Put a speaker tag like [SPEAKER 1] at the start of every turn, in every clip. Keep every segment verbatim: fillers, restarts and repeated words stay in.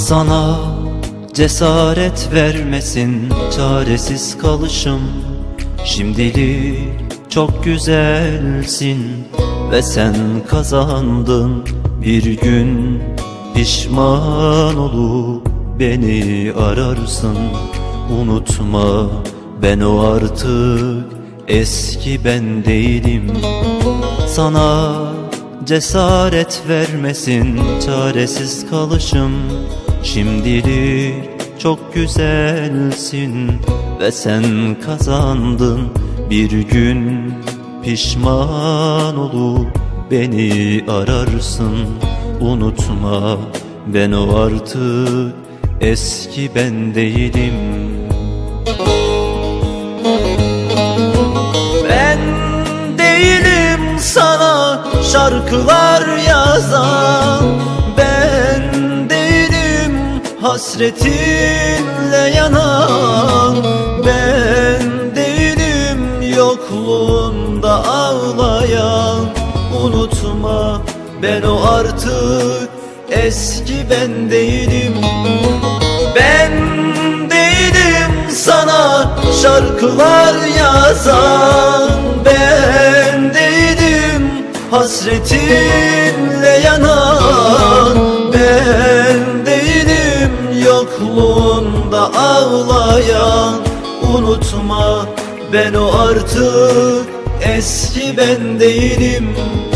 [SPEAKER 1] Sana cesaret vermesin çaresiz kalışım. Şimdilik çok güzelsin ve sen kazandın. Bir gün pişman olup beni ararsın. Unutma, ben o artık eski ben değilim. Sana cesaret vermesin çaresiz kalışım. Şimdilik çok güzelsin ve sen kazandın. Bir gün pişman olup beni ararsın. Unutma, ben o artık eski ben değilim. Ben değilim sana şarkılar yazan. Ben değilim hasretinle yanan. Ben değilim yokluğunda ağlayan. Unutma, ben o artık eski ben değilim. Ben değilim sana şarkılar yazan. Ben değilim hasretinle yanan. Ben değilim yokluğunda ağlayan. Unutma, ben o artık eski ben değilim.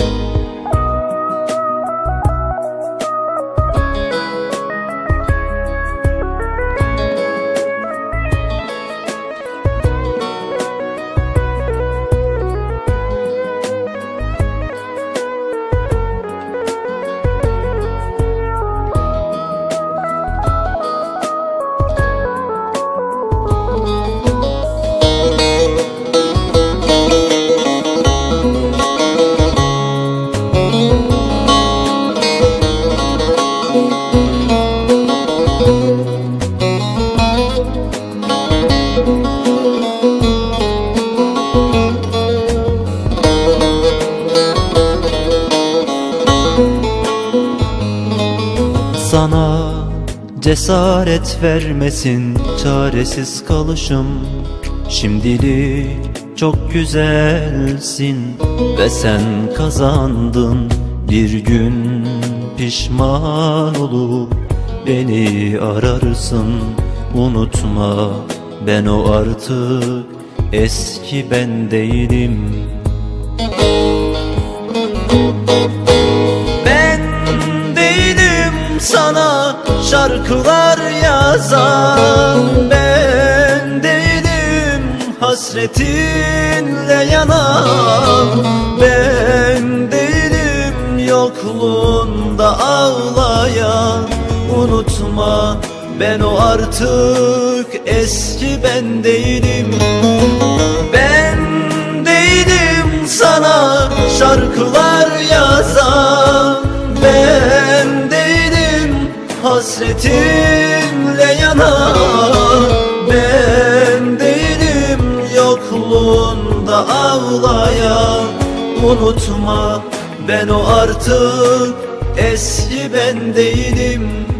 [SPEAKER 1] Sana cesaret vermesin çaresiz kalışım. Şimdilik çok güzelsin ve sen kazandın. Bir gün pişman olup beni ararsın. Unutma, ben o artık eski ben değilim.
[SPEAKER 2] Sana şarkılar yazan. Ben değilim hasretinle yanan. Ben değilim yokluğunda ağlayan. Unutma, ben o artık eski ben değilim. Ben değilim sana şarkılar yazan. Ben hasretinle yanan. Ben değilim yokluğunda ağlayan. Unutma, ben o artık eski ben değilim.